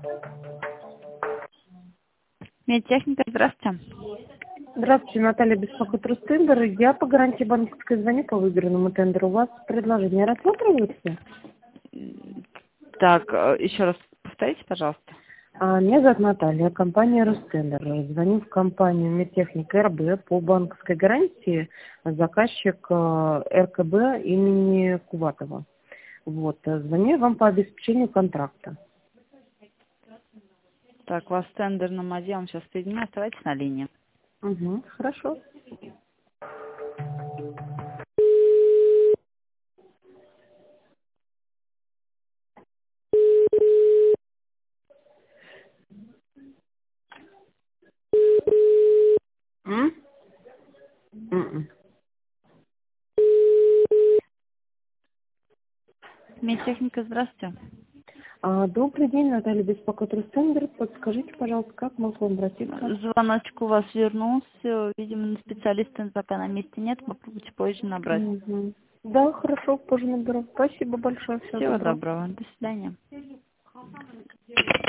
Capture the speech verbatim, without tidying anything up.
Медтехника, здравствуйте. Здравствуйте, Наталья, беспокоит Ростендер. Я по гарантии банковской звоню по выигранному тендеру. У вас предложение рассматривается? Так, э, еще раз повторите, пожалуйста. А, меня зовут Наталья, компания Ростендер. Звоню в компанию Медтехника эр бэ по банковской гарантии. Заказчик э, эр ка бэ имени Куватова. Вот, э, звоню я вам по обеспечению контракта. Так, у вас тендер на МАЗе, я вам сейчас соединю, оставайтесь на линии. Угу, хорошо. М? М-м. Медтехника, здравствуйте. А, добрый день, Наталья, беспокоит Ростендер. Подскажите, пожалуйста, как могу к вам обратиться? Звоночек у вас вернулся, видимо, специалиста пока на месте нет, попробуйте позже набрать. Мгм. Да, хорошо, позже наберу. Спасибо большое, всего Всего доброго. доброго, до свидания.